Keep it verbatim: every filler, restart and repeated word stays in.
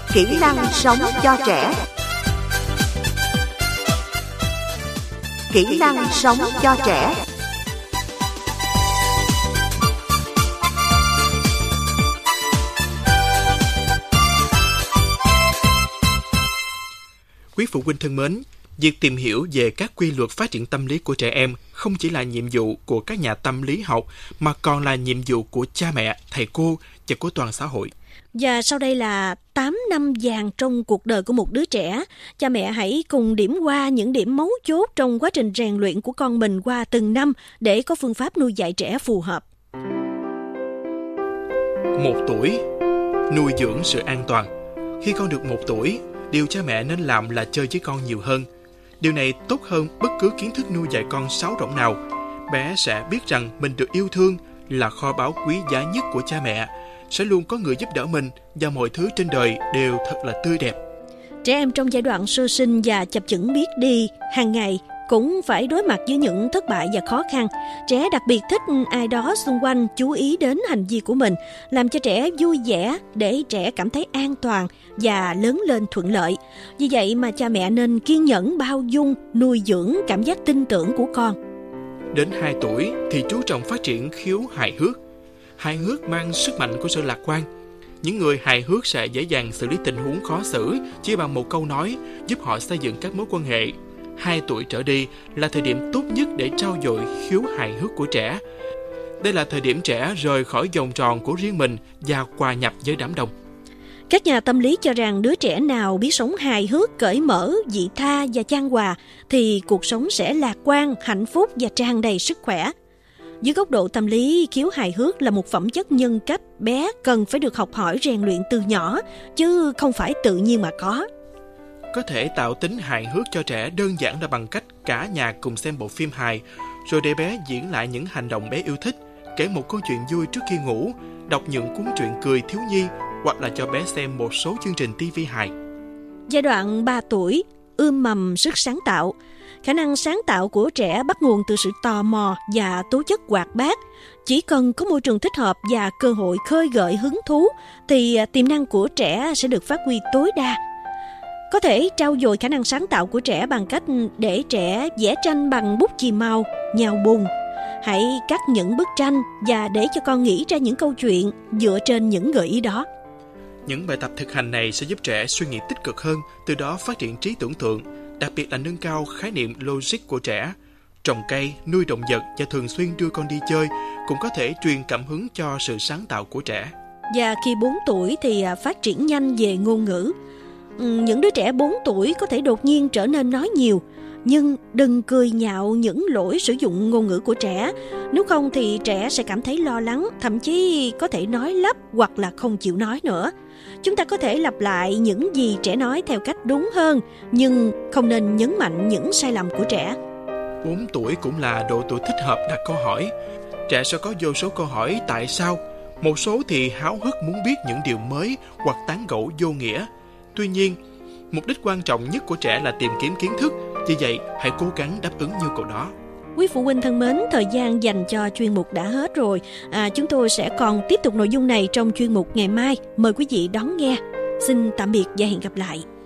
Kỹ năng sống cho trẻ. Kỹ năng sống cho trẻ. Quý phụ huynh thân mến, việc tìm hiểu về các quy luật phát triển tâm lý của trẻ em không chỉ là nhiệm vụ của các nhà tâm lý học mà còn là nhiệm vụ của cha mẹ, thầy cô và của toàn xã hội. Và sau đây là tám năm vàng trong cuộc đời của một đứa trẻ. Cha mẹ hãy cùng điểm qua những điểm mấu chốt trong quá trình rèn luyện của con mình qua từng năm để có phương pháp nuôi dạy trẻ phù hợp. Một tuổi, nuôi dưỡng sự an toàn. Khi con được một tuổi, điều cha mẹ nên làm là chơi với con nhiều hơn. Điều này tốt hơn bất cứ kiến thức nuôi dạy con sáo rỗng nào. Bé sẽ biết rằng mình được yêu thương là kho báu quý giá nhất của cha mẹ, sẽ luôn có người giúp đỡ mình và mọi thứ trên đời đều thật là tươi đẹp. Trẻ em trong giai đoạn sơ sinh và chập chững biết đi hàng ngày cũng phải đối mặt với những thất bại và khó khăn. Trẻ đặc biệt thích ai đó xung quanh chú ý đến hành vi của mình, làm cho trẻ vui vẻ để trẻ cảm thấy an toàn và lớn lên thuận lợi. Vì vậy mà cha mẹ nên kiên nhẫn bao dung, nuôi dưỡng cảm giác tin tưởng của con. Đến hai tuổi thì chú trọng phát triển khiếu hài hước. Hài hước mang sức mạnh của sự lạc quan. Những người hài hước sẽ dễ dàng xử lý tình huống khó xử chỉ bằng một câu nói, giúp họ xây dựng các mối quan hệ. Hai tuổi trở đi là thời điểm tốt nhất để trau dồi khiếu hài hước của trẻ. Đây là thời điểm trẻ rời khỏi vòng tròn của riêng mình và hòa nhập với đám đông. Các nhà tâm lý cho rằng đứa trẻ nào biết sống hài hước, cởi mở, vị tha và chan hòa thì cuộc sống sẽ lạc quan, hạnh phúc và tràn đầy sức khỏe. Dưới góc độ tâm lý, khiếu hài hước là một phẩm chất nhân cách bé cần phải được học hỏi rèn luyện từ nhỏ, chứ không phải tự nhiên mà có. Có thể tạo tính hài hước cho trẻ đơn giản là bằng cách cả nhà cùng xem bộ phim hài, rồi để bé diễn lại những hành động bé yêu thích, kể một câu chuyện vui trước khi ngủ, đọc những cuốn truyện cười thiếu nhi, hoặc là cho bé xem một số chương trình ti vi hài. Giai đoạn ba tuổi, ươm mầm sức sáng tạo. Khả năng sáng tạo của trẻ bắt nguồn từ sự tò mò và tố chất hoạt bát. Chỉ cần có môi trường thích hợp và cơ hội khơi gợi hứng thú thì tiềm năng của trẻ sẽ được phát huy tối đa. Có thể trau dồi khả năng sáng tạo của trẻ bằng cách để trẻ vẽ tranh bằng bút chì màu, nhào bùn. Hãy cắt những bức tranh và để cho con nghĩ ra những câu chuyện dựa trên những gợi ý đó. Những bài tập thực hành này sẽ giúp trẻ suy nghĩ tích cực hơn, từ đó phát triển trí tưởng tượng, đặc biệt là nâng cao khái niệm logic của trẻ. Trồng cây, nuôi động vật và thường xuyên đưa con đi chơi cũng có thể truyền cảm hứng cho sự sáng tạo của trẻ. Và khi bốn tuổi thì phát triển nhanh về ngôn ngữ. Những đứa trẻ bốn tuổi có thể đột nhiên trở nên nói nhiều, nhưng đừng cười nhạo những lỗi sử dụng ngôn ngữ của trẻ. Nếu không thì trẻ sẽ cảm thấy lo lắng, thậm chí có thể nói lắp hoặc là không chịu nói nữa. Chúng ta có thể lặp lại những gì trẻ nói theo cách đúng hơn, nhưng không nên nhấn mạnh những sai lầm của trẻ. bốn tuổi cũng là độ tuổi thích hợp đặt câu hỏi. Trẻ sẽ có vô số câu hỏi tại sao. Một số thì háo hức muốn biết những điều mới hoặc tán gẫu vô nghĩa. Tuy nhiên, mục đích quan trọng nhất của trẻ là tìm kiếm kiến thức. Vì vậy, hãy cố gắng đáp ứng nhu cầu đó. Quý phụ huynh thân mến, thời gian dành cho chuyên mục đã hết rồi. À, chúng tôi sẽ còn tiếp tục nội dung này trong chuyên mục ngày mai. Mời quý vị đón nghe. Xin tạm biệt và hẹn gặp lại.